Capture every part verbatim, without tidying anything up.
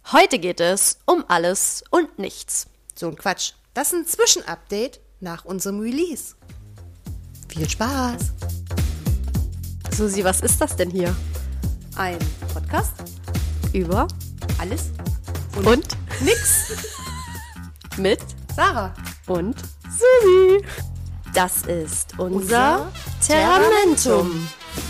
Heute geht es um alles und nichts. So ein Quatsch. Das ist ein Zwischenupdate nach unserem Release. Viel Spaß! Susi, was ist das denn hier? Ein Podcast Über alles und, und nix mit Sarah und Susi. Das ist unser, Unser Terramentum.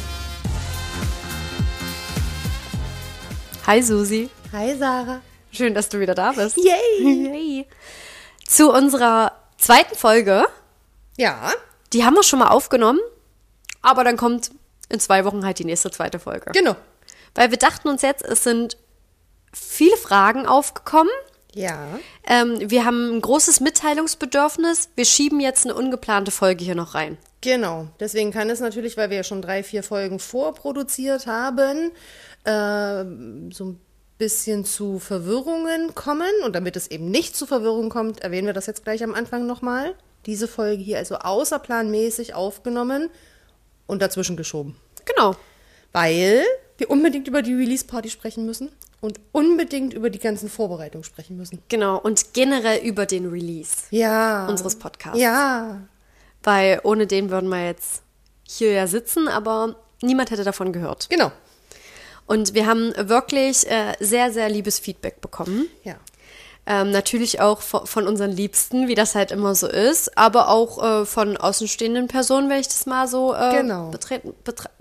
Hi Susi. Hi Sarah. Schön, dass du wieder da bist. Yay! Yay. Zu unserer zweiten Folge. Ja, Die haben wir schon mal aufgenommen, aber dann kommt in zwei Wochen halt die nächste zweite Folge. genau. Weil wir dachten uns jetzt, es sind viele Fragen aufgekommen. Ja, Ähm, wir haben ein großes Mitteilungsbedürfnis. Wir schieben jetzt eine ungeplante Folge hier noch rein. genau. Deswegen kann es natürlich, weil wir ja schon drei, vier Folgen vorproduziert haben, äh, so ein bisschen zu Verwirrungen kommen. Und damit es eben nicht zu Verwirrungen kommt, erwähnen wir das jetzt gleich am Anfang nochmal. Diese Folge hier also außerplanmäßig aufgenommen und dazwischen geschoben. Genau. Weil wir unbedingt über die Release-Party sprechen müssen und unbedingt über die ganzen Vorbereitungen sprechen müssen. Genau. Und generell über den Release Ja. unseres Podcasts. Ja. Weil ohne den würden wir jetzt hier ja sitzen, aber niemand hätte davon gehört. Genau. Und wir haben wirklich äh, sehr, sehr liebes Feedback bekommen. Ja. Ähm, natürlich auch von, von unseren Liebsten, wie das halt immer so ist, aber auch äh, von außenstehenden Personen, wenn ich das mal so äh, Genau. betreten, betra-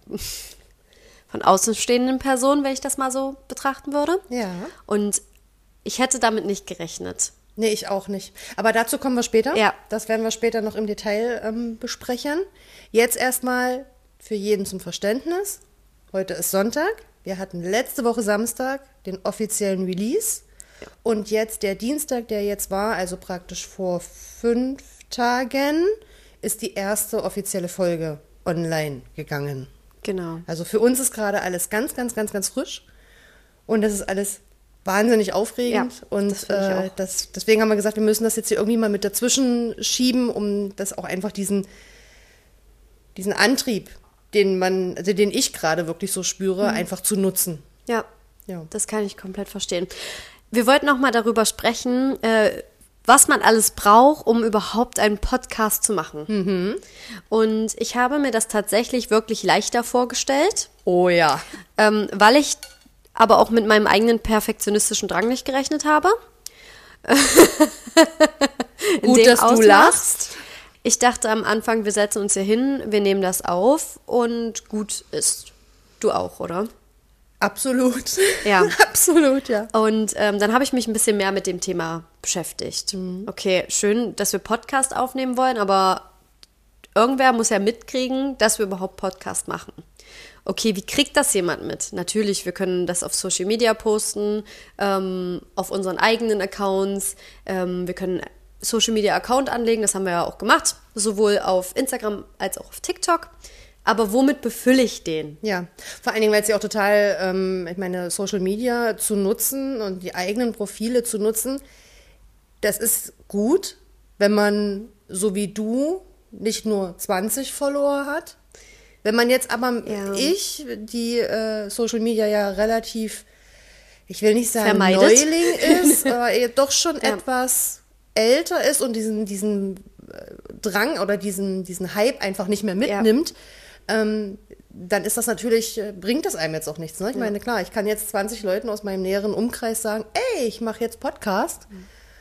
von außenstehenden Personen, wenn ich das mal so betrachten würde. Ja. Und ich hätte damit nicht gerechnet. Nee, ich auch nicht. Aber dazu kommen wir später. Ja. Das werden wir später noch im Detail ähm, besprechen. Jetzt erstmal für jeden zum Verständnis. Heute ist Sonntag. Wir hatten letzte Woche Samstag den offiziellen Release. Und jetzt der Dienstag, der jetzt war, also praktisch vor fünf Tagen, ist die erste offizielle Folge online gegangen. Genau. Also für uns ist gerade alles ganz, ganz, ganz, ganz frisch. Und das ist alles wahnsinnig aufregend. Ja, und das finde ich äh, auch. das, deswegen haben wir gesagt, wir müssen das jetzt hier irgendwie mal mit dazwischen schieben, um das auch einfach diesen, diesen Antrieb, den man, also den ich gerade wirklich so spüre, einfach zu nutzen. Ja, Ja. das kann ich komplett verstehen. Wir wollten noch mal darüber sprechen, äh, was man alles braucht, um überhaupt einen Podcast zu machen. Mhm. Und ich habe mir das tatsächlich wirklich leichter vorgestellt, Oh ja. ähm, weil ich aber auch mit meinem eigenen perfektionistischen Drang nicht gerechnet habe. In Gut, dem dass du Ausmaß. lachst. Ich dachte am Anfang, wir setzen uns hier hin, wir nehmen das auf und gut ist. Du auch, oder? Absolut. Ja. Absolut, ja. Und ähm, dann habe ich mich ein bisschen mehr mit dem Thema beschäftigt. Okay, schön, dass wir Podcast aufnehmen wollen, aber irgendwer muss ja mitkriegen, dass wir überhaupt Podcast machen. Okay, wie kriegt das jemand mit? Natürlich, wir können das auf Social Media posten, ähm, auf unseren eigenen Accounts. Ähm, wir können Social Media Account anlegen, das haben wir ja auch gemacht, sowohl auf Instagram als auch auf TikTok. Aber womit befülle ich den? Ja, vor allen Dingen, weil es ja auch total, ähm, ich meine, Social Media zu nutzen und die eigenen Profile zu nutzen, das ist gut, wenn man, so wie du, nicht nur zwanzig Follower hat. Wenn man jetzt aber, Ja. ich, die äh, Social Media ja relativ, ich will nicht sagen Vermeidet. Neuling ist, aber eher doch schon Ja. etwas älter ist und diesen, diesen äh, Drang oder diesen, diesen Hype einfach nicht mehr mitnimmt, ähm, dann ist das natürlich, äh, bringt das einem jetzt auch nichts. Ne? Ich meine, klar, ich kann jetzt zwanzig Leuten aus meinem näheren Umkreis sagen, ey, ich mache jetzt Podcast.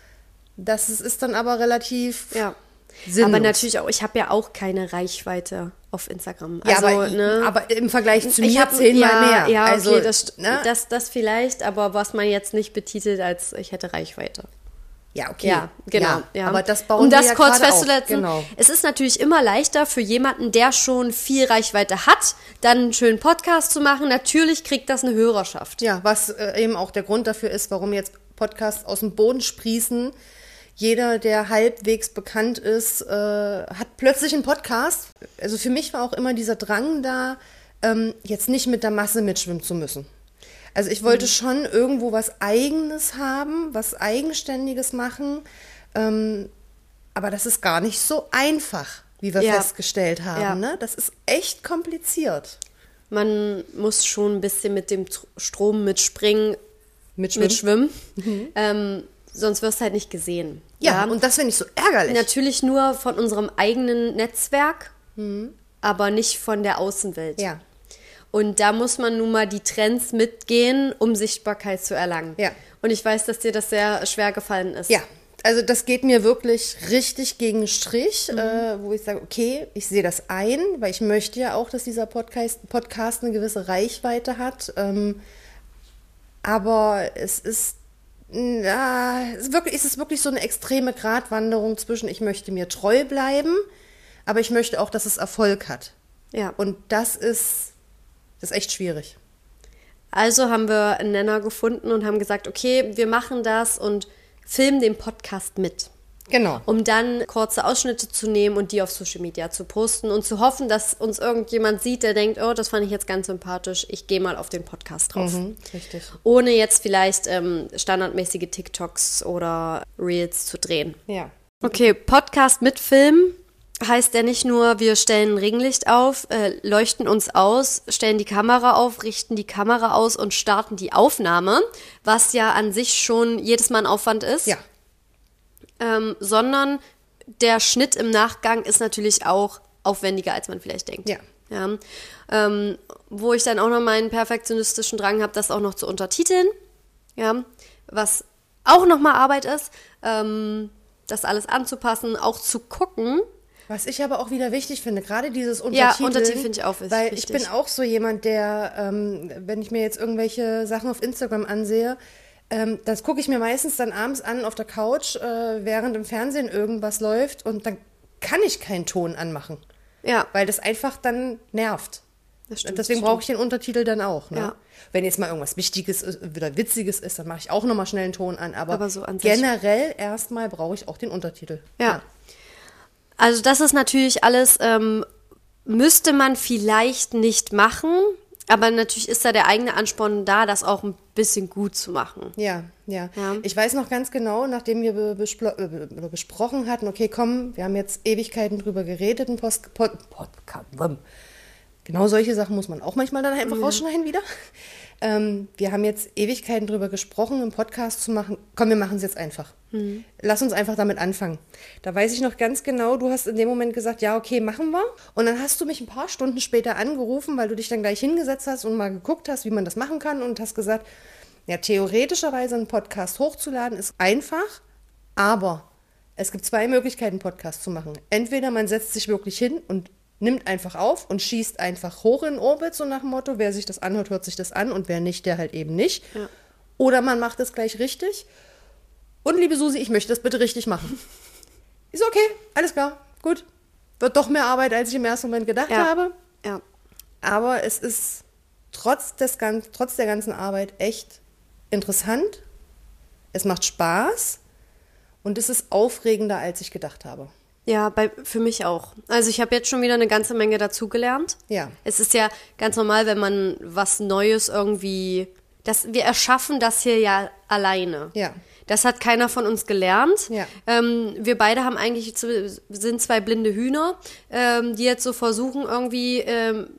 Das ist, ist dann aber relativ Ja. sinnlos. Aber natürlich auch, ich habe ja auch keine Reichweite auf Instagram. Ja, Also, aber, ne, aber im Vergleich zu ich mir hab- zehnmal ja, mehr. Ja, okay, also, das, ne? das, das vielleicht, aber was man jetzt nicht betitelt als ich hätte Reichweite. Ja, okay. Ja, genau. Ja, Ja. aber das bauen um wir das ja kurz gerade auf. festzusetzen, Genau. es ist natürlich immer leichter für jemanden, der schon viel Reichweite hat, dann einen schönen Podcast zu machen. Natürlich kriegt das eine Hörerschaft. Ja, was äh, eben auch der Grund dafür ist, warum jetzt Podcasts aus dem Boden sprießen. Jeder, der halbwegs bekannt ist, äh, hat plötzlich einen Podcast. Also für mich war auch immer dieser Drang da, ähm, jetzt nicht mit der Masse mitschwimmen zu müssen. Also ich wollte schon irgendwo was Eigenes haben, was Eigenständiges machen. Ähm, aber das ist gar nicht so einfach, wie wir Ja. festgestellt haben. Ja. Ne? Das ist echt kompliziert. Man muss schon ein bisschen mit dem Tr- Strom mitspringen, Mit Schwimmen. Mit Schwimmen. Mhm. Ähm, sonst wirst du halt nicht gesehen. Ja, ja? Und das finde ich so ärgerlich. Natürlich nur von unserem eigenen Netzwerk, mhm. aber nicht von der Außenwelt. Ja. Und da muss man nun mal die Trends mitgehen, um Sichtbarkeit zu erlangen. Ja. Und ich weiß, dass dir das sehr schwer gefallen ist. Ja, also das geht mir wirklich richtig gegen den Strich, mhm. äh, wo ich sage, okay, ich sehe das ein, weil ich möchte ja auch, dass dieser Podcast, Podcast eine gewisse Reichweite hat. Ähm, aber es ist, na, es ist wirklich, es ist wirklich so eine extreme Gratwanderung zwischen, ich möchte mir treu bleiben, aber ich möchte auch, dass es Erfolg hat. Ja. Und das ist, das ist echt schwierig. Also haben wir einen Nenner gefunden und haben gesagt, okay, wir machen das und filmen den Podcast mit. Genau. Um dann kurze Ausschnitte zu nehmen und die auf Social Media zu posten und zu hoffen, dass uns irgendjemand sieht, der denkt, oh, das fand ich jetzt ganz sympathisch, ich gehe mal auf den Podcast drauf. Mhm, richtig. Ohne jetzt vielleicht ähm, standardmäßige TikToks oder Reels zu drehen. Ja. Okay, Podcast mit Film heißt ja nicht nur, wir stellen ein Ringlicht auf, äh, leuchten uns aus, stellen die Kamera auf, richten die Kamera aus und starten die Aufnahme, was ja an sich schon jedes Mal ein Aufwand ist. Ja. Ähm, sondern der Schnitt im Nachgang ist natürlich auch aufwendiger, als man vielleicht denkt. Ja. Ja. Ähm, wo ich dann auch noch meinen perfektionistischen Drang habe, das auch noch zu untertiteln. Ja. Was auch nochmal Arbeit ist, ähm, das alles anzupassen, auch zu gucken. Was ich aber auch wieder wichtig finde, gerade dieses Untertiteln. Ja, Untertitel finde ich auch wichtig. Weil ich bin auch so jemand, der, ähm, wenn ich mir jetzt irgendwelche Sachen auf Instagram ansehe, ähm, das gucke ich mir meistens dann abends an auf der Couch, äh, während im Fernsehen irgendwas läuft und dann kann ich keinen Ton anmachen. Ja. Weil das einfach dann nervt. Das stimmt, Deswegen das brauche ich den Untertitel dann auch. Ne? Ja. Wenn jetzt mal irgendwas Wichtiges oder Witziges ist, dann mache ich auch nochmal schnell einen Ton an. Aber, Aber so an sich. generell erstmal brauche ich auch den Untertitel. Ja. ja. Also das ist natürlich alles, ähm, müsste man vielleicht nicht machen, aber natürlich ist da der eigene Ansporn da, das auch ein bisschen gut zu machen. Ja, ja, ja. Ich weiß noch ganz genau, nachdem wir be- bespro- äh, be- besprochen hatten, okay, komm, wir haben jetzt Ewigkeiten drüber geredet, ein Post- Pod- Podcast. Genau solche Sachen muss man auch manchmal dann einfach ja. rausschneiden wieder. Ähm, wir haben jetzt Ewigkeiten drüber gesprochen, einen Podcast zu machen. Komm, wir machen es jetzt einfach. Mhm. Lass uns einfach damit anfangen. Da weiß ich noch ganz genau, du hast in dem Moment gesagt, ja, okay, machen wir. Und dann hast du mich ein paar Stunden später angerufen, weil du dich dann gleich hingesetzt hast und mal geguckt hast, wie man das machen kann und hast gesagt, ja, theoretischerweise einen Podcast hochzuladen ist einfach, aber es gibt zwei Möglichkeiten, einen Podcast zu machen. Entweder man setzt sich wirklich hin und nimmt einfach auf und schießt einfach hoch in den Orbit, so nach dem Motto, wer sich das anhört, hört sich das an und wer nicht, der halt eben nicht. Ja. Oder man macht es gleich richtig. Und liebe Susi, ich möchte das bitte richtig machen. Ist okay, alles klar, gut. Wird doch mehr Arbeit, als ich im ersten Moment gedacht ja. habe. Ja. Aber es ist trotz, des, trotz der ganzen Arbeit echt interessant. Es macht Spaß und es ist aufregender, als ich gedacht habe. Ja, bei, für mich auch. Also ich habe jetzt schon wieder eine ganze Menge dazugelernt. Ja. Es ist ja ganz normal, wenn man was Neues irgendwie, das, wir erschaffen das hier ja alleine. Ja. Das hat keiner von uns gelernt. Ja. Ähm, wir beide haben eigentlich, sind zwei blinde Hühner, ähm, die jetzt so versuchen irgendwie ähm,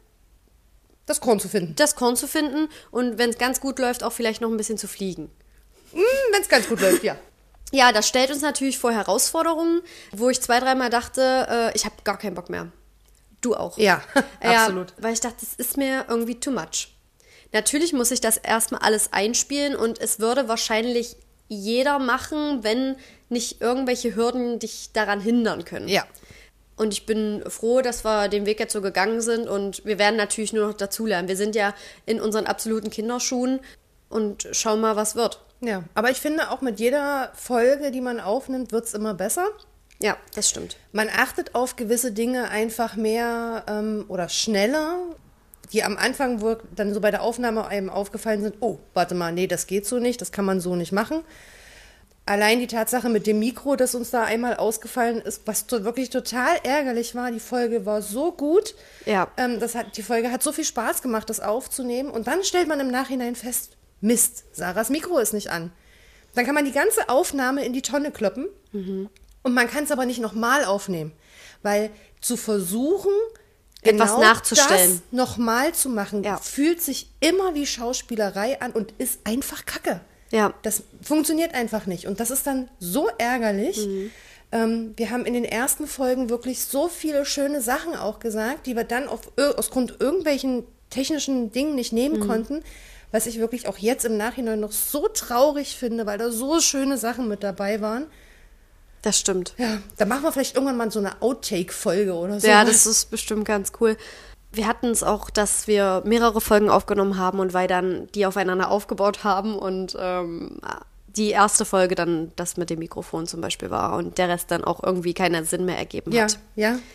das Korn zu finden. Das Korn zu finden und wenn es ganz gut läuft, auch vielleicht noch ein bisschen zu fliegen. Mm, wenn es ganz gut läuft, ja. Ja, das stellt uns natürlich vor Herausforderungen, wo ich zwei, dreimal dachte, äh, ich habe gar keinen Bock mehr. Du auch. Ja, ja, absolut. Weil ich dachte, das ist mir irgendwie too much. Natürlich muss ich das erstmal alles einspielen und es würde wahrscheinlich jeder machen, wenn nicht irgendwelche Hürden dich daran hindern können. Ja. Und ich bin froh, dass wir den Weg jetzt so gegangen sind und wir werden natürlich nur noch dazulernen. Wir sind ja in unseren absoluten Kinderschuhen und schauen mal, was wird. Ja, aber ich finde auch mit jeder Folge, die man aufnimmt, wird es immer besser. Ja, das stimmt. Man achtet auf gewisse Dinge einfach mehr ähm, oder schneller, die am Anfang, wo dann so bei der Aufnahme einem aufgefallen sind, oh, warte mal, nee, das geht so nicht, das kann man so nicht machen. Allein die Tatsache mit dem Mikro, das uns da einmal ausgefallen ist, was to- wirklich total ärgerlich war, die Folge war so gut, Ja. ähm, das hat, die Folge hat so viel Spaß gemacht, das aufzunehmen und dann stellt man im Nachhinein fest, Mist, Sarahs Mikro ist nicht an. Dann kann man die ganze Aufnahme in die Tonne kloppen mhm. und man kann es aber nicht nochmal aufnehmen, weil zu versuchen, etwas genau nachzustellen, das nochmal zu machen, ja. fühlt sich immer wie Schauspielerei an und ist einfach Kacke. Ja. Das funktioniert einfach nicht. Und das ist dann so ärgerlich. Mhm. Ähm, wir haben in den ersten Folgen wirklich so viele schöne Sachen auch gesagt, die wir dann auf, aus Grund irgendwelchen technischen Dingen nicht nehmen mhm. konnten, was ich wirklich auch jetzt im Nachhinein noch so traurig finde, weil da so schöne Sachen mit dabei waren. Das stimmt. Ja, da machen wir vielleicht irgendwann mal so eine Outtake-Folge oder so. Ja, das ist bestimmt ganz cool. Wir hatten es auch, dass wir mehrere Folgen aufgenommen haben und weil dann die aufeinander aufgebaut haben und ähm, die erste Folge dann das mit dem Mikrofon zum Beispiel war und der Rest dann auch irgendwie keinen Sinn mehr ergeben ja, hat. Ja, ja.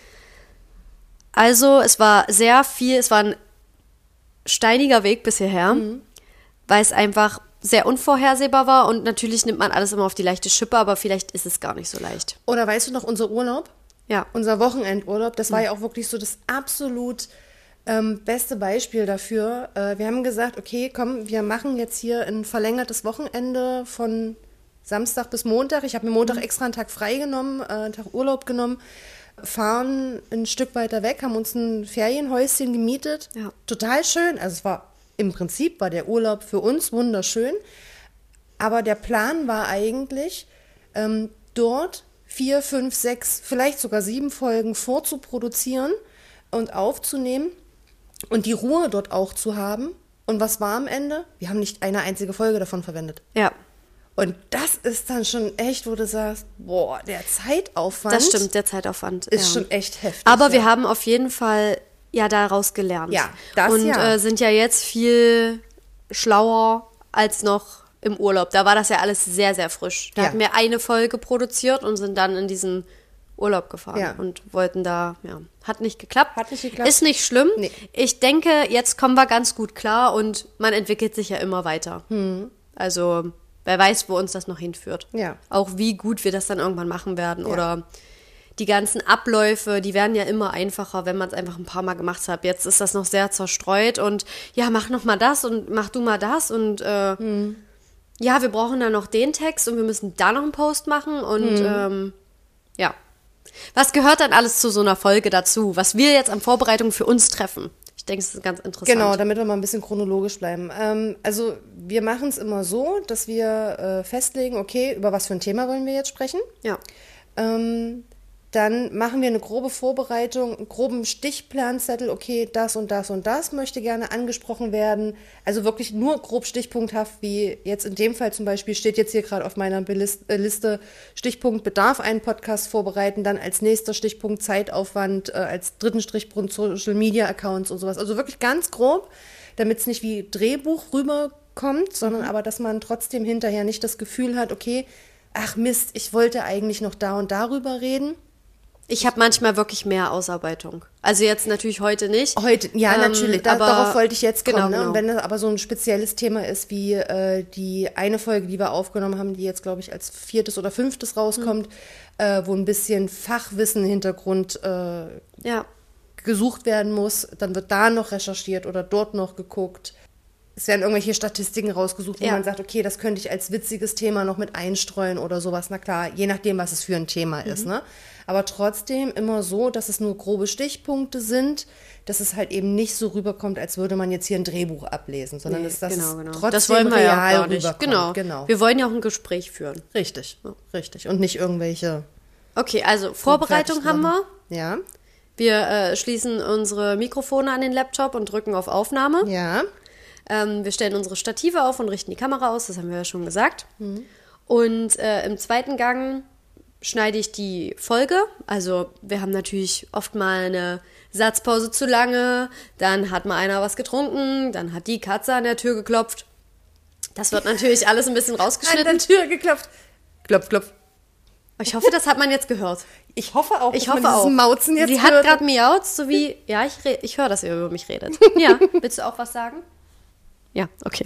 Also es war sehr viel, es war ein steiniger Weg bis hierher, mhm. weil es einfach sehr unvorhersehbar war und natürlich nimmt man alles immer auf die leichte Schippe, aber vielleicht ist es gar nicht so leicht. Oder weißt du noch, unser Urlaub? Ja. Unser Wochenendurlaub, das war mhm. ja auch wirklich so das absolut ähm, beste Beispiel dafür. Äh, wir haben gesagt, okay, komm, wir machen jetzt hier ein verlängertes Wochenende von Samstag bis Montag. Ich habe mir Montag mhm. extra einen Tag frei genommen, äh, einen Tag Urlaub genommen, fahren ein Stück weiter weg, haben uns ein Ferienhäuschen gemietet. Ja. Total schön. Also es war im Prinzip war der Urlaub für uns wunderschön. Aber der Plan war eigentlich, ähm, dort vier, fünf, sechs, vielleicht sogar sieben Folgen vorzuproduzieren und aufzunehmen und die Ruhe dort auch zu haben. Und was war am Ende? Wir haben nicht eine einzige Folge davon verwendet. Ja. Und das ist dann schon echt, wo du sagst, boah, der Zeitaufwand. Das stimmt, der Zeitaufwand. Ist ja. schon echt heftig. Aber ja. wir haben auf jeden Fall ja daraus gelernt. Ja, das Und ja. äh, sind ja jetzt viel schlauer als noch im Urlaub. Da war das ja alles sehr, sehr frisch. Da ja. hatten wir eine Folge produziert und sind dann in diesen Urlaub gefahren ja. und wollten da, ja, hat nicht geklappt. Hat nicht geklappt. Ist nicht schlimm. Nee. Ich denke, jetzt kommen wir ganz gut klar und man entwickelt sich ja immer weiter. Hm. Also, wer weiß, wo uns das noch hinführt. Ja. Auch wie gut wir das dann irgendwann machen werden ja. oder die ganzen Abläufe, die werden ja immer einfacher, wenn man es einfach ein paar Mal gemacht hat. Jetzt ist das noch sehr zerstreut und ja, mach noch mal das und mach du mal das und äh, hm. ja, wir brauchen dann noch den Text und wir müssen da noch einen Post machen und hm. ähm, ja. Was gehört dann alles zu so einer Folge dazu, was wir jetzt an Vorbereitung für uns treffen? Ich denke, es ist ganz interessant. Genau, damit wir mal ein bisschen chronologisch bleiben. Ähm, also wir machen es immer so, dass wir äh, festlegen, okay, über was für ein Thema wollen wir jetzt sprechen? Ja. Ähm, dann machen wir eine grobe Vorbereitung, einen groben Stichplanzettel, okay, das und das und das möchte gerne angesprochen werden. Also wirklich nur grob stichpunkthaft, wie jetzt in dem Fall zum Beispiel steht jetzt hier gerade auf meiner Liste, Stichpunkt Bedarf einen Podcast vorbereiten, dann als nächster Stichpunkt Zeitaufwand, äh, als dritten Stichpunkt Social Media Accounts und sowas. Also wirklich ganz grob, damit es nicht wie Drehbuch rüberkommt, sondern mhm. aber, dass man trotzdem hinterher nicht das Gefühl hat, okay, ach Mist, ich wollte eigentlich noch da und darüber reden. Ich habe manchmal wirklich mehr Ausarbeitung. Also jetzt natürlich heute nicht. Heute, ja, ähm, natürlich. Da, aber darauf wollte ich jetzt kommen. Genau, ne? genau. Und wenn das aber so ein spezielles Thema ist, wie äh, die eine Folge, die wir aufgenommen haben, die jetzt, glaube ich, als viertes oder fünftes rauskommt, mhm. äh, wo ein bisschen Fachwissen, Hintergrund äh, ja. gesucht werden muss, dann wird da noch recherchiert oder dort noch geguckt. Es werden irgendwelche Statistiken rausgesucht, wo ja. man sagt, okay, das könnte ich als witziges Thema noch mit einstreuen oder sowas. Na klar, je nachdem, was es für ein Thema mhm. ist, ne? Aber trotzdem immer so, dass es nur grobe Stichpunkte sind, dass es halt eben nicht so rüberkommt, als würde man jetzt hier ein Drehbuch ablesen, sondern nee, dass das genau, genau. trotzdem das wollen wir real ja gar nicht. rüberkommt. Genau. genau. Wir wollen ja auch ein Gespräch führen. Richtig, ja. richtig. Und nicht irgendwelche... Okay, also Vorbereitung haben wir. Ja. Wir äh, schließen unsere Mikrofone an den Laptop und drücken auf Aufnahme. Ja. Ähm, wir stellen unsere Stative auf und richten die Kamera aus, das haben wir ja schon gesagt. Mhm. Und äh, im zweiten Gang schneide ich die Folge. Also wir haben natürlich oft mal eine Satzpause zu lange, dann hat mal einer was getrunken, dann hat die Katze an der Tür geklopft. Das wird natürlich alles ein bisschen rausgeschnitten. An der Tür geklopft. Klopf, klopf. Ich hoffe, das hat man jetzt gehört. Ich hoffe auch, ich dass hoffe man dieses auch. Mauzen jetzt Sie hört. hat gerade miaut, so wie, ja, ich, re- ich höre, dass ihr über mich redet. Ja, willst du auch was sagen? Ja, okay.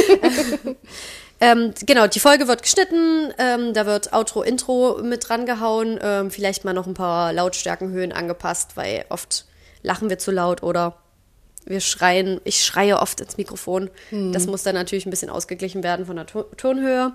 ähm, genau, die Folge wird geschnitten, ähm, da wird Outro, Intro mit dran gehauen, ähm, vielleicht mal noch ein paar Lautstärkenhöhen angepasst, weil oft lachen wir zu laut oder wir schreien, ich schreie oft ins Mikrofon. Hm. Das muss dann natürlich ein bisschen ausgeglichen werden von der to- Tonhöhe.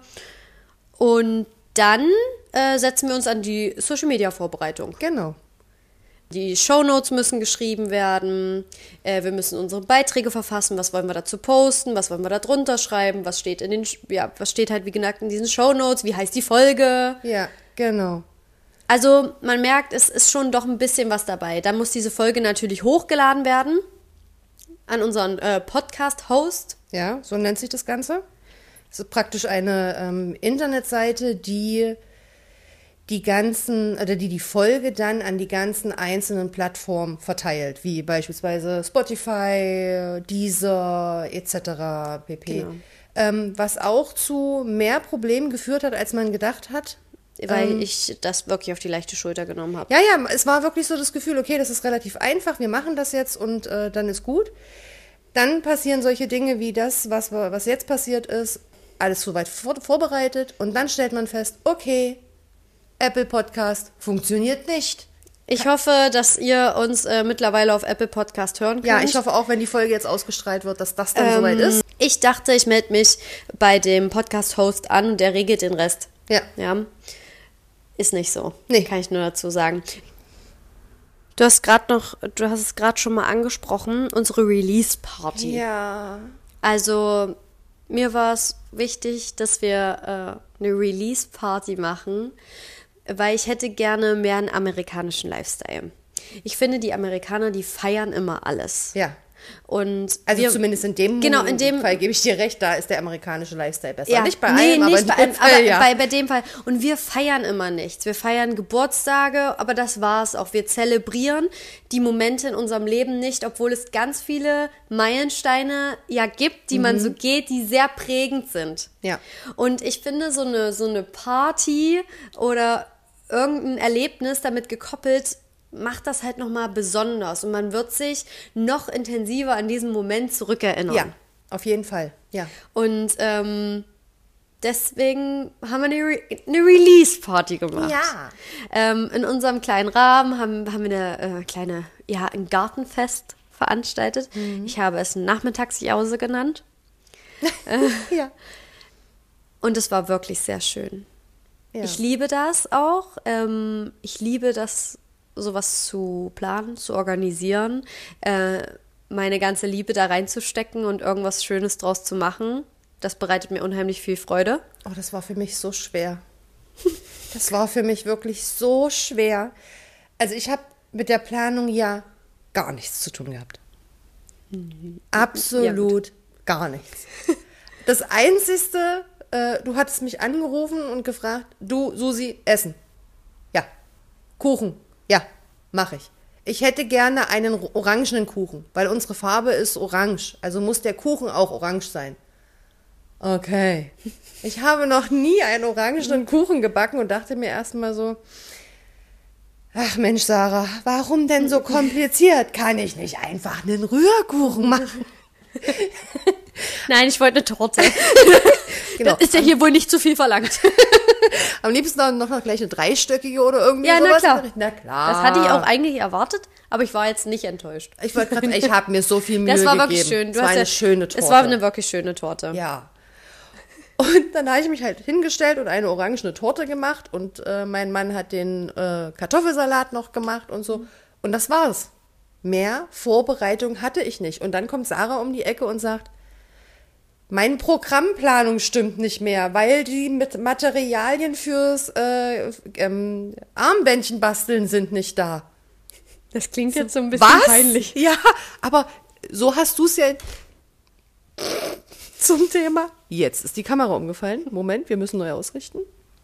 Und dann äh, setzen wir uns an die Social-Media-Vorbereitung. Genau. Die Shownotes müssen geschrieben werden. Äh, wir müssen unsere Beiträge verfassen. Was wollen wir dazu posten? Was wollen wir da drunter schreiben? Was steht in den, ja, was steht halt wie gesagt in diesen Shownotes? Wie heißt die Folge? Ja, genau. Also man merkt, es ist schon doch ein bisschen was dabei. Dann muss diese Folge natürlich hochgeladen werden an unseren äh, Podcast-Host. Ja, so nennt sich das Ganze. Es ist praktisch eine ähm, Internetseite, die die ganzen oder die die Folge dann an die ganzen einzelnen Plattformen verteilt, wie beispielsweise Spotify, Deezer et cetera pp. Genau. Ähm, was auch zu mehr Problemen geführt hat, als man gedacht hat. Weil ähm, ich das wirklich auf die leichte Schulter genommen habe. Ja, ja, es war wirklich so das Gefühl, okay, das ist relativ einfach, wir machen das jetzt und äh, dann ist gut. Dann passieren solche Dinge wie das, was, was jetzt passiert ist, alles soweit vor, vorbereitet und dann stellt man fest, okay, Apple Podcast funktioniert nicht. Ich hoffe, dass ihr uns äh, mittlerweile auf Apple Podcast hören könnt. Ja, ich hoffe auch, wenn die Folge jetzt ausgestrahlt wird, dass das dann ähm, soweit ist. Ich dachte, ich melde mich bei dem Podcast-Host an und der regelt den Rest. Ja. Ja. Ist nicht so. Nee. Kann ich nur dazu sagen. Du hast gerade noch, du hast es gerade schon mal angesprochen, unsere Release-Party. Ja. Also, mir war es wichtig, dass wir äh, eine Release-Party machen, weil ich hätte gerne mehr einen amerikanischen Lifestyle. Ich finde, die Amerikaner, die feiern immer alles. Ja. Und also wir, zumindest in dem, genau, in dem Fall gebe ich dir recht, da ist der amerikanische Lifestyle besser. Ja, nicht bei nee, allem, nicht aber, bei allem, Fall, aber ja. bei, bei dem Fall. Und wir feiern immer nichts. Wir feiern Geburtstage, aber das war's auch. Wir zelebrieren die Momente in unserem Leben nicht, obwohl es ganz viele Meilensteine ja gibt, die mhm. man so geht, die sehr prägend sind. Ja. Und ich finde, so eine, so eine Party oder irgendein Erlebnis damit gekoppelt, macht das halt nochmal besonders und man wird sich noch intensiver an diesen Moment zurückerinnern. Ja, auf jeden Fall, ja. Und ähm, deswegen haben wir eine, Re- eine Release-Party gemacht. Ja. Ähm, in unserem kleinen Rahmen haben, haben wir eine äh, kleine, ja, ein Gartenfest veranstaltet. Mhm. Ich habe es Nachmittagsjause genannt. äh, ja. Und es war wirklich sehr schön. Ja. Ich liebe das auch. Ähm, ich liebe das, sowas zu planen, zu organisieren, äh, meine ganze Liebe da reinzustecken und irgendwas Schönes draus zu machen. Das bereitet mir unheimlich viel Freude. Oh, das war für mich so schwer. Das war für mich wirklich so schwer. Also ich habe mit der Planung ja gar nichts zu tun gehabt. Absolut ja, gar nichts. Das Einzige, äh, du hattest mich angerufen und gefragt, du, Susi, Essen. Ja. Kuchen. Ja, mache ich. Ich hätte gerne einen orangenen Kuchen, weil unsere Farbe ist orange. Also muss der Kuchen auch orange sein. Okay. Ich habe noch nie einen orangenen Kuchen gebacken und dachte mir erstmal so, ach Mensch, Sarah, warum denn so kompliziert? Kann ich nicht einfach einen Rührkuchen machen? Nein, ich wollte eine Torte. Genau. Das ist ja hier wohl nicht zu viel verlangt. Am liebsten dann noch, noch gleich eine dreistöckige oder irgendwie ja, sowas. Ja, na klar. Na klar. Das hatte ich auch eigentlich erwartet, aber ich war jetzt nicht enttäuscht. Ich wollte gerade, ich habe mir so viel Mühe gegeben. Das war wirklich schön. Du es war eine ja, schöne Torte. Es war eine wirklich schöne Torte. Ja. Und dann habe ich mich halt hingestellt und eine orangene Torte gemacht und äh, mein Mann hat den äh, Kartoffelsalat noch gemacht und so. Und das war's. Mehr Vorbereitung hatte ich nicht. Und dann kommt Sarah um die Ecke und sagt, meine Programmplanung stimmt nicht mehr, weil die mit Materialien fürs äh, ähm, Armbändchen basteln sind nicht da. Das klingt jetzt so ein bisschen Was? peinlich. Ja, aber so hast du es ja zum Thema. Jetzt ist die Kamera umgefallen. Moment, wir müssen neu ausrichten.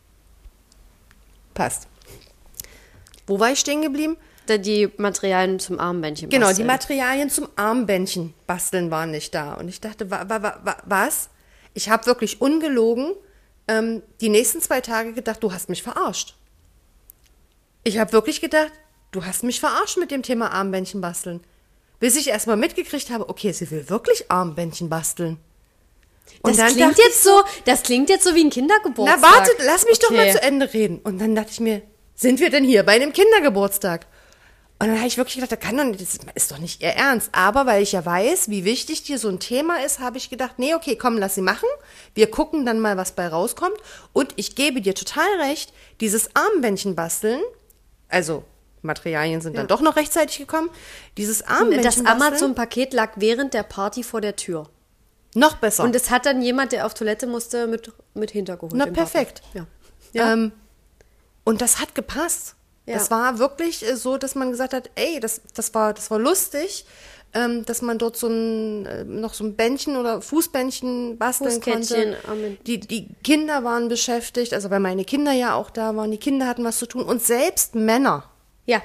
Passt. Wo war ich stehen geblieben? Die Materialien zum Armbändchen basteln. Genau, die basteln. Materialien zum Armbändchen basteln waren nicht da. Und ich dachte, wa, wa, wa, was? Ich habe wirklich ungelogen ähm, die nächsten zwei Tage gedacht, du hast mich verarscht. Ich habe wirklich gedacht, du hast mich verarscht mit dem Thema Armbändchen basteln. Bis ich erstmal mitgekriegt habe, okay, sie will wirklich Armbändchen basteln. Und das dann klingt jetzt so, das klingt jetzt so wie ein Kindergeburtstag. Na warte, lass mich okay. doch mal zu Ende reden. Und dann dachte ich mir, sind wir denn hier bei einem Kindergeburtstag? Und dann habe ich wirklich gedacht, das kann doch nicht, das ist doch nicht ihr Ernst. Aber weil ich ja weiß, wie wichtig dir so ein Thema ist, habe ich gedacht, nee, okay, komm, lass sie machen. Wir gucken dann mal, was bei rauskommt. Und ich gebe dir total recht, dieses Armbändchen basteln, also Materialien sind Ja. dann doch noch rechtzeitig gekommen. Dieses Armbändchen Das basteln, Amazon-Paket lag während der Party vor der Tür. noch besser. Und es hat dann jemand, der auf Toilette musste, mit, mit hintergeholt. Na, den Papa. perfekt. Ja. Ja. Ähm, und das hat gepasst. Ja. Das war wirklich äh, so, dass man gesagt hat, ey, das, das, war, das war lustig, ähm, dass man dort so ein, äh, noch so ein Bändchen oder Fußbändchen basteln Fußkettchen, konnte. Amen. Die, die Kinder waren beschäftigt, also weil meine Kinder ja auch da waren, die Kinder hatten was zu tun und selbst Männer. Ja.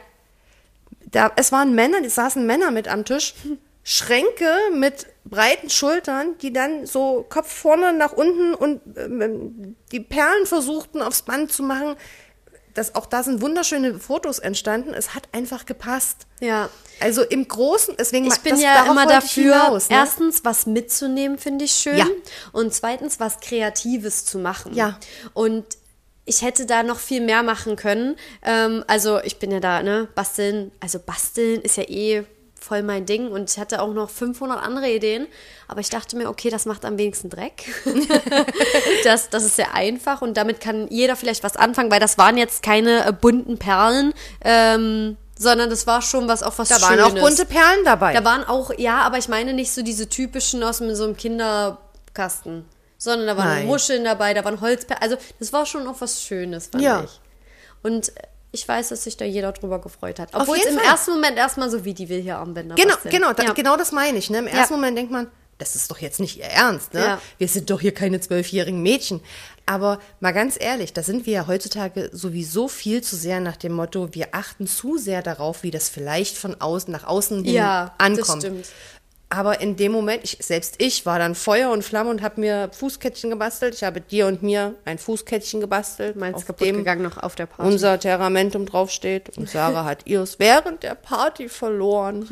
Da, es waren Männer, die saßen Männer mit am Tisch, Schränke mit breiten Schultern, die dann so Kopf vorne nach unten und ähm, die Perlen versuchten aufs Band zu machen. Das, auch da sind wunderschöne Fotos entstanden. Es hat einfach gepasst. Ja. Also im Großen, deswegen Ich bin das, ja darauf immer wollte ich dafür, hinaus, ne? erstens was mitzunehmen, finde ich schön. Ja. Und zweitens was Kreatives zu machen. Ja. Und ich hätte da noch viel mehr machen können. Ähm, also ich bin ja da, ne, basteln, also basteln ist ja eh voll mein Ding und ich hatte auch noch fünfhundert andere Ideen, aber ich dachte mir, okay, das macht am wenigsten Dreck. das, das ist sehr einfach und damit kann jeder vielleicht was anfangen, weil das waren jetzt keine äh, bunten Perlen, ähm, sondern das war schon was, auch was Da Schönes. waren auch bunte Perlen dabei. Da waren auch, ja, aber ich meine nicht so diese typischen aus so einem Kinderkasten, sondern da waren Nein. Muscheln dabei, da waren Holzperlen, also das war schon auch was Schönes, fand Ja. ich. Und ich weiß, dass sich da jeder drüber gefreut hat. Auf Obwohl es jeden im Fall. ersten Moment erstmal so, wie die will hier Armbänder Genau, basteln. genau, da, Ja. genau das meine ich. Ne? Im ersten Ja. Moment denkt man, das ist doch jetzt nicht ihr Ernst. Ne? Ja. Wir sind doch hier keine zwölfjährigen Mädchen. Aber mal ganz ehrlich, da sind wir ja heutzutage sowieso viel zu sehr nach dem Motto, wir achten zu sehr darauf, wie das vielleicht von außen nach außen hin Ja, ankommt. das stimmt. Aber in dem Moment, ich, selbst ich war dann Feuer und Flamme und habe mir Fußkettchen gebastelt. Ich habe dir und mir ein Fußkettchen gebastelt, Meins auf kaputt dem gegangen noch auf der Party. unser Terramentum draufsteht. Und Sarah hat ihrs während der Party verloren.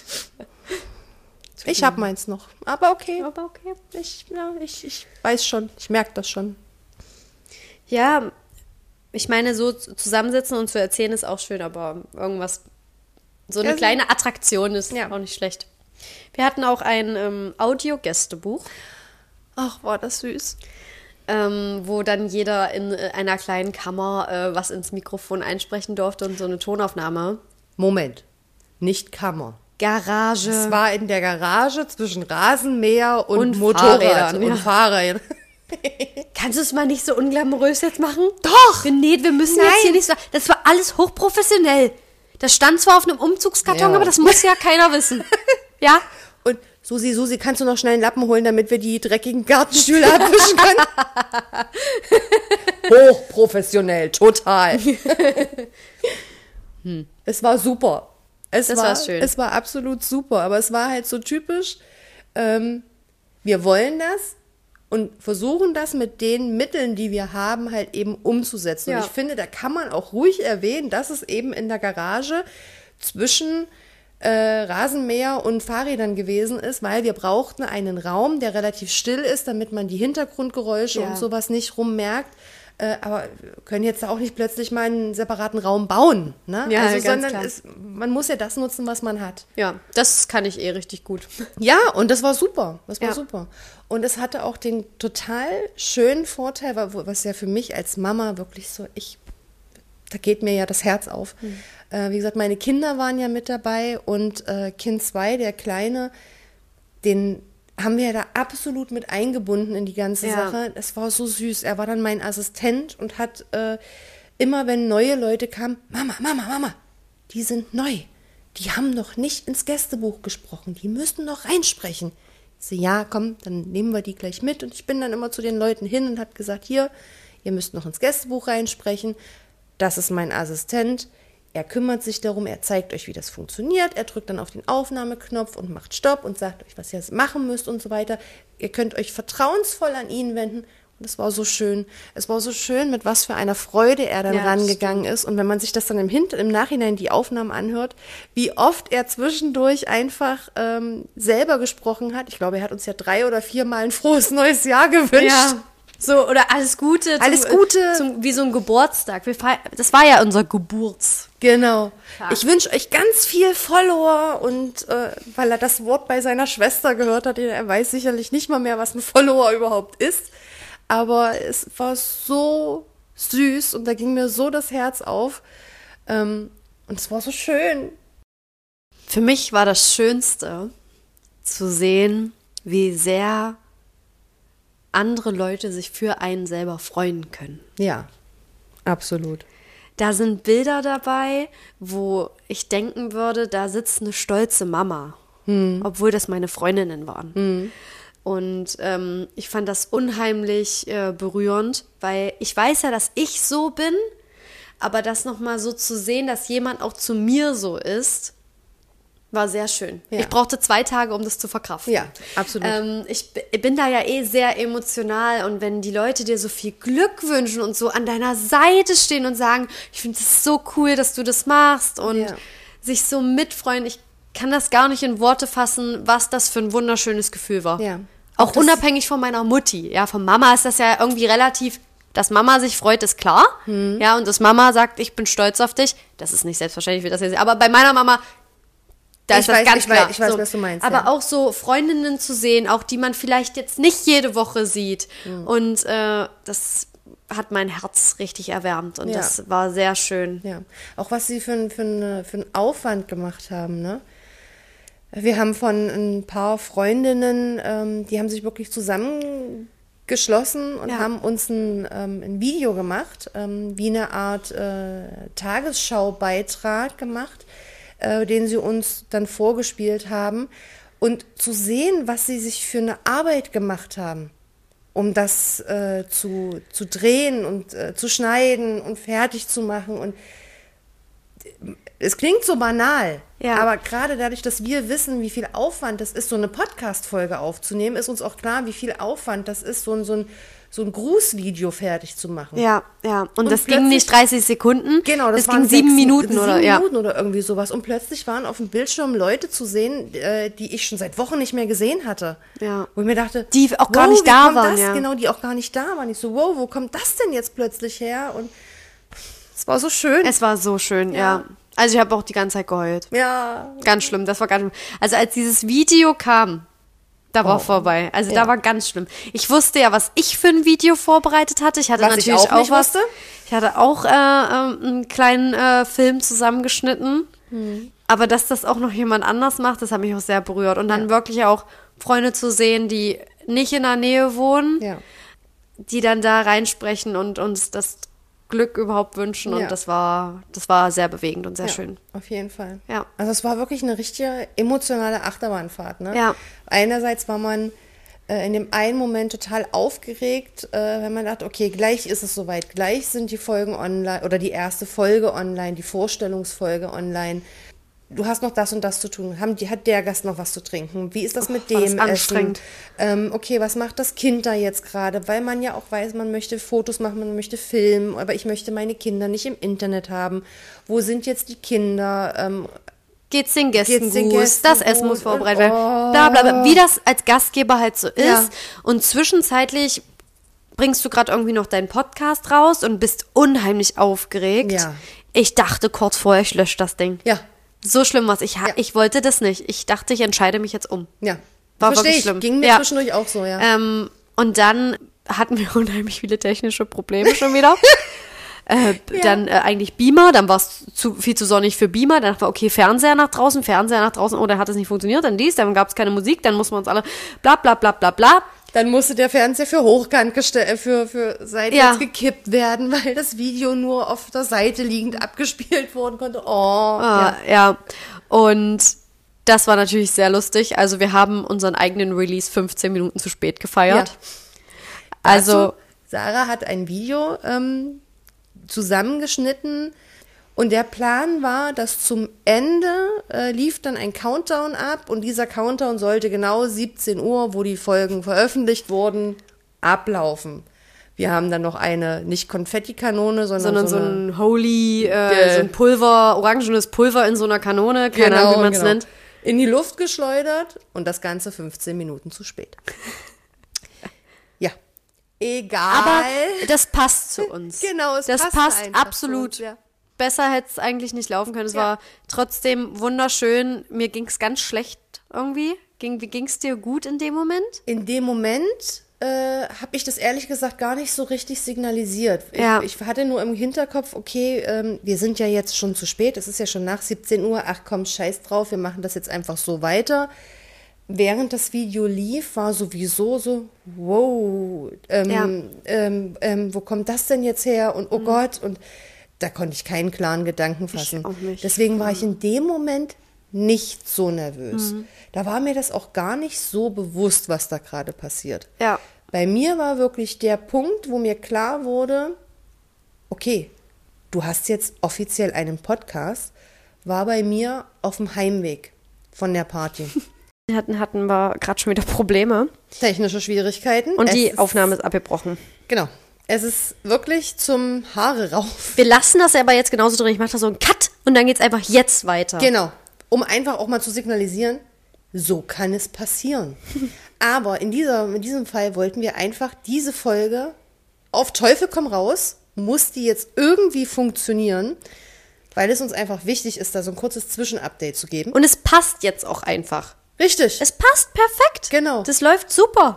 Ich habe meins noch. Aber okay. Aber okay. Ich, ja, ich, ich weiß schon. Ich merke das schon. Ja, ich meine, so zusammensitzen und zu erzählen ist auch schön, aber irgendwas, so eine Ja, so- kleine Attraktion ist Ja. auch nicht schlecht. Wir hatten auch ein ähm, Audio-Gästebuch, Ach, war das süß. ähm, wo dann jeder in äh, einer kleinen Kammer äh, was ins Mikrofon einsprechen durfte und so eine Tonaufnahme. Moment. Nicht Kammer. Garage. Es war in der Garage zwischen Rasenmäher und, Und Motorrad Fahrrädern, und ja. Fahrrädern. Kannst du es mal nicht so unglamourös jetzt machen? Doch! Nee, wir müssen Nein. jetzt hier nicht so. Das war alles hochprofessionell. Das stand zwar auf einem Umzugskarton, Ja. aber das muss ja keiner wissen. Ja? Und Susi, Susi, kannst du noch schnell einen Lappen holen, damit wir die dreckigen Gartenstühle abwischen können? Hochprofessionell, total. hm. Es war super. Es Das war, war schön. Es war absolut super, aber es war halt so typisch. Ähm, wir wollen das und versuchen das mit den Mitteln, die wir haben, halt eben umzusetzen. Ja. Und ich finde, da kann man auch ruhig erwähnen, dass es eben in der Garage zwischen äh, Rasenmäher und Fahrrädern gewesen ist, weil wir brauchten einen Raum, der relativ still ist, damit man die Hintergrundgeräusche Ja. und sowas nicht rummerkt. Äh, aber wir können jetzt auch nicht plötzlich mal einen separaten Raum bauen. Ne? Ja, also, ganz sondern klar. es, man muss ja das nutzen, was man hat. Ja, das kann ich eh richtig gut. Ja, und das war super. Das war Ja. super. Und es hatte auch den total schönen Vorteil, wa- was ja für mich als Mama wirklich so, ich, da geht mir ja das Herz auf. Mhm. Äh, wie gesagt, meine Kinder waren ja mit dabei und äh, Kind zwei, der Kleine, den haben wir ja da absolut mit eingebunden in die ganze Ja. Sache. Es war so süß. Er war dann mein Assistent und hat äh, immer, wenn neue Leute kamen, Mama, Mama, Mama, die sind neu. Die haben noch nicht ins Gästebuch gesprochen. Die müssen noch reinsprechen. Ich so, ja, komm, dann nehmen wir die gleich mit. Und ich bin dann immer zu den Leuten hin und habe gesagt, hier, ihr müsst noch ins Gästebuch reinsprechen. Das ist mein Assistent. Er kümmert sich darum, er zeigt euch, wie das funktioniert. Er drückt dann auf den Aufnahmeknopf und macht Stopp und sagt euch, was ihr jetzt machen müsst und so weiter. Ihr könnt euch vertrauensvoll an ihn wenden. Und es war so schön. Es war so schön, mit was für einer Freude er dann Ja, das rangegangen ist. Und wenn man sich das dann im, Hint im Nachhinein die Aufnahmen anhört, wie oft er zwischendurch einfach ähm, selber gesprochen hat. Ich glaube, er hat uns ja drei oder viermal ein frohes neues Jahr gewünscht. Ja. So, oder alles Gute. Alles zum, Gute. Zum, wie so ein Geburtstag. Wir feiern, das war ja unser Geburts. Genau. Ja. Ich wünsche euch ganz viel Follower und äh, weil er das Wort bei seiner Schwester gehört hat, er weiß sicherlich nicht mal mehr, was ein Follower überhaupt ist. Aber es war so süß und da ging mir so das Herz auf. Ähm, Und es war so schön. Für mich war das Schönste zu sehen, wie sehr andere Leute sich für einen selber freuen können. Ja, absolut. Da sind Bilder dabei, wo ich denken würde, da sitzt eine stolze Mama, hm. obwohl das meine Freundinnen waren. Hm. Und ähm, ich fand das unheimlich äh, berührend, weil ich weiß ja, dass ich so bin, aber das nochmal so zu sehen, dass jemand auch zu mir so ist, war sehr schön. Ja. Ich brauchte zwei Tage, um das zu verkraften. Ja, absolut. Ähm, ich bin da ja eh sehr emotional und wenn die Leute dir so viel Glück wünschen und so an deiner Seite stehen und sagen, ich finde es so cool, dass du das machst und ja. sich so mitfreuen, ich kann das gar nicht in Worte fassen, was das für ein wunderschönes Gefühl war. Ja. Auch, auch unabhängig von meiner Mutti. Ja, von Mama ist das ja irgendwie relativ, dass Mama sich freut, ist klar. Hm. Ja, und dass Mama sagt, ich bin stolz auf dich. Das ist nicht selbstverständlich, wie das jetzt, aber bei meiner Mama, da ich ist das weiß, ganz ich klar. Weiß, ich weiß, so. was du meinst. Aber ja. auch so Freundinnen zu sehen, auch die man vielleicht jetzt nicht jede Woche sieht. Hm. Und äh, das hat mein Herz richtig erwärmt und ja. das war sehr schön. Ja, auch was sie für, für, für einen Aufwand gemacht haben, ne? Wir haben von ein paar Freundinnen, ähm, die haben sich wirklich zusammengeschlossen und ja. haben uns ein, ähm, ein Video gemacht, ähm, wie eine Art äh, Tagesschaubeitrag gemacht, äh, den sie uns dann vorgespielt haben. Und zu sehen, was sie sich für eine Arbeit gemacht haben, um das äh, zu, zu drehen und äh, zu schneiden und fertig zu machen. Und es klingt so banal, ja. aber gerade dadurch, dass wir wissen, wie viel Aufwand das ist, so eine Podcast-Folge aufzunehmen, ist uns auch klar, wie viel Aufwand das ist, so ein, so ein, so ein Grußvideo fertig zu machen. Ja, ja. Und, und das ging nicht dreißig Sekunden, genau, das, das ging sieben sechs, Minuten sieben oder sieben ja. Minuten oder irgendwie sowas. Und plötzlich waren auf dem Bildschirm Leute zu sehen, die ich schon seit Wochen nicht mehr gesehen hatte. Ja. Wo ich mir dachte, die auch gar wow, nicht wie da kommt waren. Das? Ja. Genau, die auch gar nicht da waren. Ich so, wow, wo kommt das denn jetzt plötzlich her? Und es war so schön. Es war so schön, ja. ja. Also ich habe auch die ganze Zeit geheult. Ja. Ganz schlimm, das war ganz schlimm. Also als dieses Video kam, da war oh. vorbei. Also ja. da war ganz schlimm. Ich wusste ja, was ich für ein Video vorbereitet hatte. Ich hatte was natürlich ich auch, auch nicht was. Wusste. Ich hatte auch äh, äh, einen kleinen äh, Film zusammengeschnitten. Hm. Aber dass das auch noch jemand anders macht, das hat mich auch sehr berührt. Und dann ja. wirklich auch Freunde zu sehen, die nicht in der Nähe wohnen, ja. die dann da reinsprechen und uns das Glück überhaupt wünschen und ja. das war das war sehr bewegend und sehr ja, schön. Auf jeden Fall. Ja. Also es war wirklich eine richtige emotionale Achterbahnfahrt. Ne? Ja. Einerseits war man äh, in dem einen Moment total aufgeregt, äh, wenn man dachte, okay, gleich ist es soweit, gleich sind die Folgen online oder die erste Folge online, die Vorstellungsfolge online. Du hast noch das und das zu tun. Haben die, hat der Gast noch was zu trinken? Wie ist das mit oh, dem das anstrengend. Essen? Ähm, okay, was macht das Kind da jetzt gerade? Weil man ja auch weiß, man möchte Fotos machen, man möchte filmen, aber ich möchte meine Kinder nicht im Internet haben. Wo sind jetzt die Kinder? Ähm, Geht's den Gästen geht's den gut? Gästen das gut? Essen muss vorbereitet werden. Oh. Bla, bla, bla. Wie das als Gastgeber halt so ist. Ja. Und zwischenzeitlich bringst du gerade irgendwie noch deinen Podcast raus und bist unheimlich aufgeregt. Ja. Ich dachte kurz vorher, ich lösche das Ding. Ja. So schlimm was. Ich, ha- Ja. ich wollte das nicht. Ich dachte, ich entscheide mich jetzt um. Ja. War Verstehe wirklich ich. schlimm. Ging mir Ja. zwischendurch auch so, ja. Ähm, und dann hatten wir unheimlich viele technische Probleme schon wieder. äh, Ja. Dann äh, eigentlich Beamer, dann war es zu, viel zu sonnig für Beamer. Dann war okay, Fernseher nach draußen, Fernseher nach draußen. Oh, dann hat es nicht funktioniert. Dann dies, dann gab es keine Musik. Dann mussten wir uns alle bla bla bla bla bla. Dann musste der Fernseher für hochkant gestellt, für, für seitwärts Ja. gekippt werden, weil das Video nur auf der Seite liegend abgespielt worden konnte. Oh, Ah, ja. ja. Und das war natürlich sehr lustig. Also wir haben unseren eigenen Release fünfzehn Minuten zu spät gefeiert. Ja. Also Dazu, Sarah hat ein Video ähm, zusammengeschnitten und der Plan war, dass zum Ende äh, lief dann ein Countdown ab und dieser Countdown sollte genau siebzehn Uhr, wo die Folgen veröffentlicht wurden, ablaufen. Wir haben dann noch eine, nicht Konfettikanone, sondern, sondern so, so eine, ein Holy, äh, Ge- so ein Pulver, orangenes Pulver in so einer Kanone, keine Ahnung, wie man es genau, nennt. in die Luft geschleudert und das Ganze fünfzehn Minuten zu spät. Ja, egal. Aber das passt zu uns. Genau, es das passt passt einfach absolut. zu uns, ja. Besser hätte es eigentlich nicht laufen können. Es Ja. war trotzdem wunderschön. Mir ging es ganz schlecht irgendwie. Ging, wie ging es dir gut in dem Moment? In dem Moment äh, habe ich das ehrlich gesagt gar nicht so richtig signalisiert. Ja. Ich, ich hatte nur im Hinterkopf, okay, ähm, wir sind ja jetzt schon zu spät, es ist ja schon nach siebzehn Uhr, ach komm, scheiß drauf, wir machen das jetzt einfach so weiter. Während das Video lief, war sowieso so, wow, ähm, Ja. ähm, ähm, wo kommt das denn jetzt her? Und oh Mhm. Gott, und da konnte ich keinen klaren Gedanken fassen. Ich auch nicht. Deswegen war ich in dem Moment nicht so nervös. Mhm. Da war mir das auch gar nicht so bewusst, was da gerade passiert. Ja. Bei mir war wirklich der Punkt, wo mir klar wurde, okay, du hast jetzt offiziell einen Podcast, war bei mir auf dem Heimweg von der Party. Hatten, hatten wir gerade schon wieder Probleme. Technische Schwierigkeiten. Und Es die ist, Aufnahme ist abgebrochen. Genau. Es ist wirklich zum Haare rauf. Wir lassen das aber jetzt genauso drin. Ich mache da so einen Cut und dann geht's einfach jetzt weiter. Genau. Um einfach auch mal zu signalisieren, so kann es passieren. Aber in, dieser, in diesem Fall wollten wir einfach diese Folge auf Teufel komm raus, muss die jetzt irgendwie funktionieren, weil es uns einfach wichtig ist, da so ein kurzes Zwischenupdate zu geben. Und es passt jetzt auch einfach. Richtig. Es passt perfekt. Genau. Das läuft super.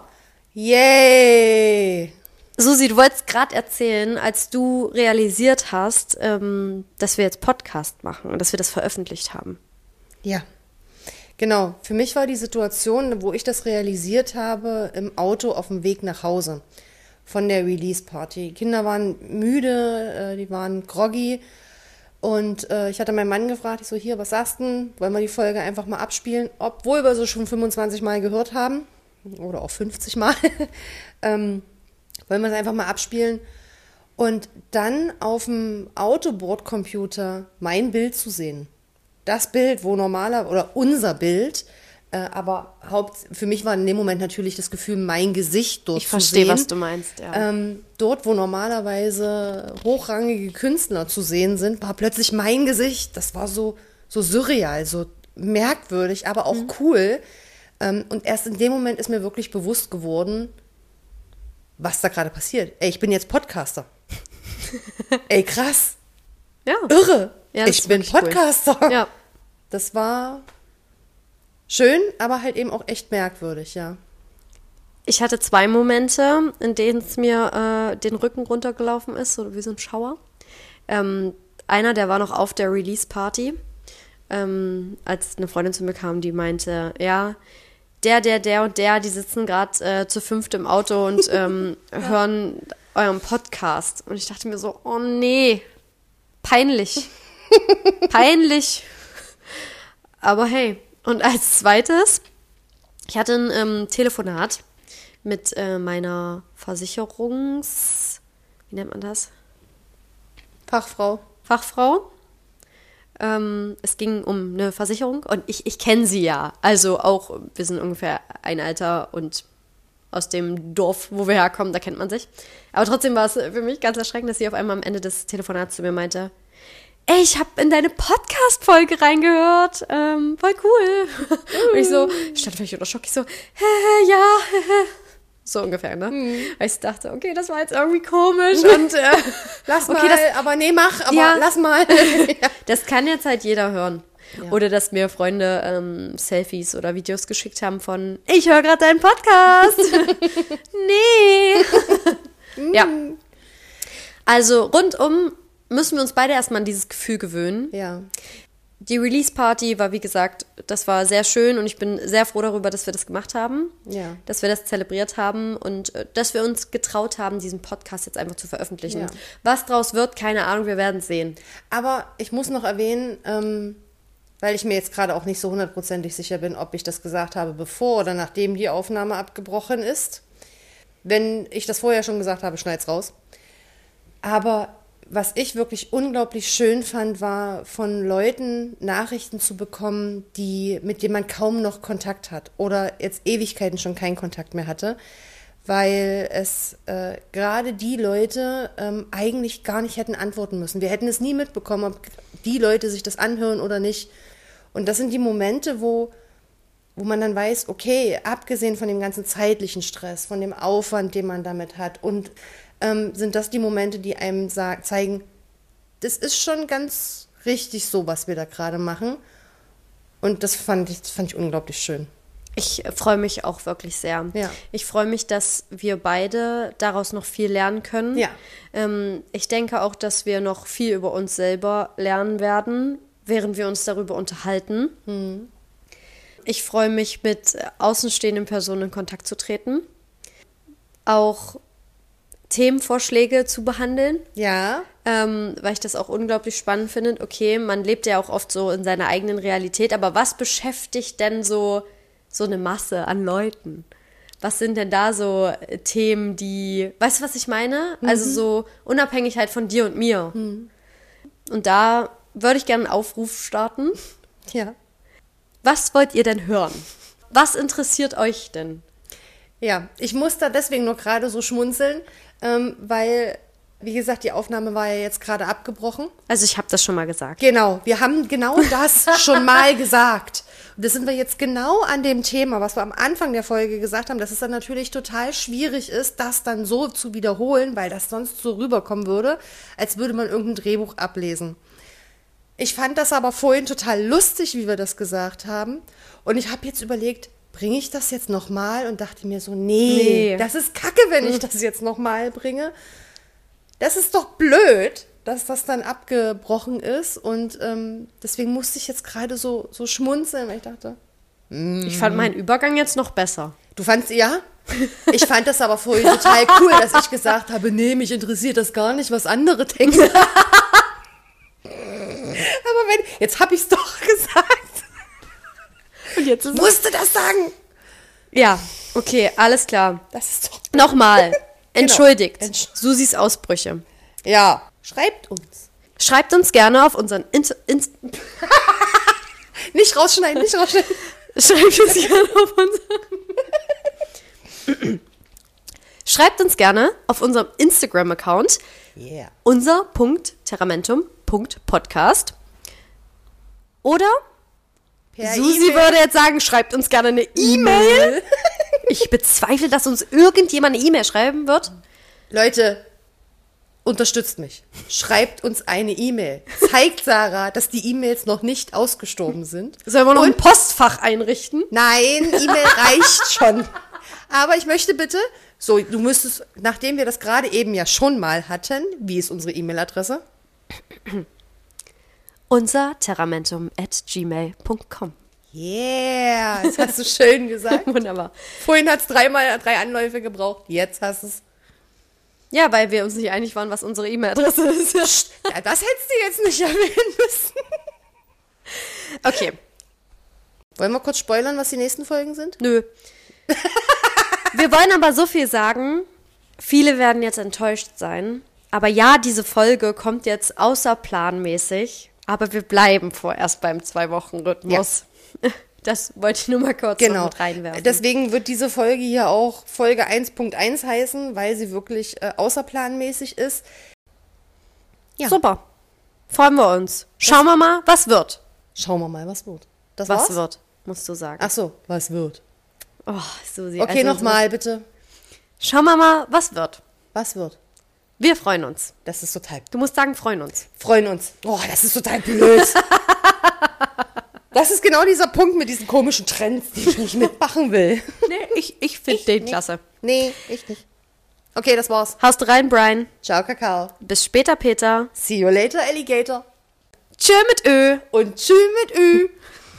Yay! Susi, du wolltest gerade erzählen, als du realisiert hast, ähm, dass wir jetzt Podcast machen und dass wir das veröffentlicht haben. Ja, genau. Für mich war die Situation, wo ich das realisiert habe, im Auto auf dem Weg nach Hause von der Release-Party. Die Kinder waren müde, äh, die waren groggy und äh, ich hatte meinen Mann gefragt, ich so, hier, was sagst du denn? Wollen wir die Folge einfach mal abspielen? Obwohl wir sie schon fünfundzwanzig Mal gehört haben oder auch fünfzig Mal. ähm, wollen wir es einfach mal abspielen und dann auf dem Autobordcomputer mein Bild zu sehen. Das Bild, wo normaler, oder unser Bild, äh, aber Haupt, für mich war in dem Moment natürlich das Gefühl, mein Gesicht dort Ich zu sehen. verstehe, was du meinst, ja. Ähm, dort, wo normalerweise hochrangige Künstler zu sehen sind, war plötzlich mein Gesicht. Das war so, so surreal, so merkwürdig, aber auch Mhm. cool. Ähm, und erst in dem Moment ist mir wirklich bewusst geworden, was da gerade passiert. Ey, ich bin jetzt Podcaster. Ey, krass. Ja. Irre. Ja, das ich ist bin wirklich cool. Podcaster. Ja. Das war schön, aber halt eben auch echt merkwürdig, ja. Ich hatte zwei Momente, in denen es mir äh, den Rücken runtergelaufen ist, so wie so ein Schauer. Ähm, einer, der war noch auf der Release-Party, ähm, als eine Freundin zu mir kam, die meinte, ja, der, der, der und der, die sitzen gerade äh, zu fünft im Auto und ähm, hören euren Podcast. Und ich dachte mir so, oh nee, peinlich. Peinlich. Aber hey, und als zweites, ich hatte ein ähm, Telefonat mit äh, meiner Versicherungs... Wie nennt man das? Fachfrau. Fachfrau. Ähm, es ging um eine Versicherung und ich, ich kenne sie ja. Also auch, wir sind ungefähr ein Alter und aus dem Dorf, wo wir herkommen, da kennt man sich. Aber trotzdem war es für mich ganz erschreckend, dass sie auf einmal am Ende des Telefonats zu mir meinte, ey, ich habe in deine Podcast-Folge reingehört. Ähm, voll cool. Und ich so, ich stand völlig unter Schock. Ich so, hä, ja, so ungefähr, ne? Mhm. Weil ich dachte, okay, das war jetzt irgendwie komisch und äh, Lass okay, mal, das, aber nee, mach, aber Ja. lass mal. Ja. das kann jetzt halt jeder hören. Ja. Oder dass mir Freunde ähm, Selfies oder Videos geschickt haben von, ich höre gerade deinen Podcast. Nee. Ja. Also rundum müssen wir uns beide erstmal an dieses Gefühl gewöhnen. Ja. Die Release-Party war, wie gesagt, das war sehr schön und ich bin sehr froh darüber, dass wir das gemacht haben, Ja. dass wir das zelebriert haben und äh, dass wir uns getraut haben, diesen Podcast jetzt einfach zu veröffentlichen. Ja. Was draus wird, keine Ahnung, wir werden es sehen. Aber ich muss noch erwähnen, ähm, weil ich mir jetzt gerade auch nicht so hundertprozentig sicher bin, ob ich das gesagt habe, bevor oder nachdem die Aufnahme abgebrochen ist. Wenn ich das vorher schon gesagt habe, schneid's raus. Aber was ich wirklich unglaublich schön fand, war von Leuten Nachrichten zu bekommen, die, mit denen man kaum noch Kontakt hat oder jetzt Ewigkeiten schon keinen Kontakt mehr hatte, weil es äh, gerade die Leute ähm, eigentlich gar nicht hätten antworten müssen. Wir hätten es nie mitbekommen, ob die Leute sich das anhören oder nicht. Und das sind die Momente, wo, wo man dann weiß, okay, abgesehen von dem ganzen zeitlichen Stress, von dem Aufwand, den man damit hat und Ähm, sind das die Momente, die einem sagen, zeigen, das ist schon ganz richtig so, was wir da gerade machen. Und das fand ich, das fand ich unglaublich schön. Ich freue mich auch wirklich sehr. Ja. Ich freue mich, dass wir beide daraus noch viel lernen können. Ja. Ähm, ich denke auch, dass wir noch viel über uns selber lernen werden, während wir uns darüber unterhalten. Mhm. Ich freue mich, mit außenstehenden Personen in Kontakt zu treten. Auch Themenvorschläge zu behandeln. Ja. Ähm, weil ich das auch unglaublich spannend finde. Okay, man lebt ja auch oft so in seiner eigenen Realität, aber was beschäftigt denn so, so eine Masse an Leuten? Was sind denn da so Themen, die, weißt du, was ich meine? Mhm. Also so unabhängig halt von dir und mir. Mhm. Und da würde ich gerne einen Aufruf starten. Ja. Was wollt ihr denn hören? Was interessiert euch denn? Ja, ich muss da deswegen nur gerade so schmunzeln, ähm, weil, wie gesagt, die Aufnahme war ja jetzt gerade abgebrochen. Also ich habe das schon mal gesagt. Genau, wir haben genau das schon mal gesagt. Und das sind wir jetzt genau an dem Thema, was wir am Anfang der Folge gesagt haben, dass es dann natürlich total schwierig ist, das dann so zu wiederholen, weil das sonst so rüberkommen würde, als würde man irgendein Drehbuch ablesen. Ich fand das aber vorhin total lustig, wie wir das gesagt haben. Und ich habe jetzt überlegt, bringe ich das jetzt nochmal? Und dachte mir so, nee, nee, das ist kacke, wenn ich das jetzt nochmal bringe. Das ist doch blöd, dass das dann abgebrochen ist. Und ähm, deswegen musste ich jetzt gerade so, so schmunzeln, weil ich dachte... Mm. Ich fand meinen Übergang jetzt noch besser. Du fandst, ja? Ich fand das aber vorhin total cool, dass ich gesagt habe, nee, mich interessiert das gar nicht, was andere denken. Aber wenn, jetzt habe ich es doch gesagt. Und jetzt ist ich musste das sagen. Ja, okay, alles klar. Das ist doch... Nochmal. Entschuldigt. Genau. Entsch- Susis Ausbrüche. Ja, schreibt uns. Schreibt uns gerne auf unseren... Inst- Inst- nicht rausschneiden, nicht rausschneiden. Schreibt uns gerne auf unseren... Schreibt uns gerne auf unserem Instagram-Account. Yeah. unser.terramentum.podcast. Oder... Per Susi E-Mail. würde jetzt sagen, schreibt uns gerne eine E-Mail. Ich bezweifle, dass uns irgendjemand eine E-Mail schreiben wird. Leute, unterstützt mich. Schreibt uns eine E-Mail. Zeigt Sarah, dass die E-Mails noch nicht ausgestorben sind. Sollen wir noch ein Postfach einrichten? Nein, E-Mail reicht schon. Aber ich möchte bitte, so, du müsstest, nachdem wir das gerade eben ja schon mal hatten, wie ist unsere E-Mail-Adresse? unser terramentum at gmail punkt com. Yeah, das hast du schön gesagt. Wunderbar. Vorhin hat es dreimal drei Anläufe gebraucht, jetzt hast du es. Ja, weil wir uns nicht einig waren, was unsere E-Mail-Adresse ist. Ja, das hättest du jetzt nicht erwähnen müssen. Okay. Wollen wir kurz spoilern, was die nächsten Folgen sind? Nö. Wir wollen aber so viel sagen, viele werden jetzt enttäuscht sein. Aber ja, diese Folge kommt jetzt außerplanmäßig. Aber wir bleiben vorerst beim Zwei-Wochen-Rhythmus. Ja. Das wollte ich nur mal kurz genau. noch mit reinwerfen. Deswegen wird diese Folge hier auch Folge eins Punkt eins heißen, weil sie wirklich äh, außerplanmäßig ist. Ja. Super. Freuen wir uns. Schauen wir mal, was wird. Schauen wir mal, was wird. Das was war's? wird, musst du sagen. Ach so, was wird. Oh, Susi. Okay, also nochmal bitte. Schauen wir mal, was wird. Was wird? Wir freuen uns. Das ist total... Du musst sagen, freuen uns. Freuen uns. Oh, das ist total blöd. Das ist genau dieser Punkt mit diesen komischen Trends, die ich nicht mitmachen will. Nee, ich, ich finde den nicht. klasse. Nee, ich nicht. Okay, das war's. Haust rein, Brian. Ciao, Kakao. Bis später, Peter. See you later, Alligator. Tschö mit Ö. Und tschü mit Ü.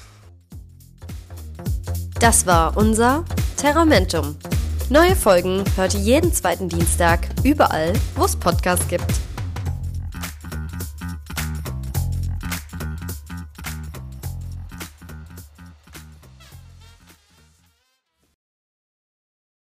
Das war unser Terramentum. Neue Folgen hört ihr jeden zweiten Dienstag überall, wo es Podcasts gibt.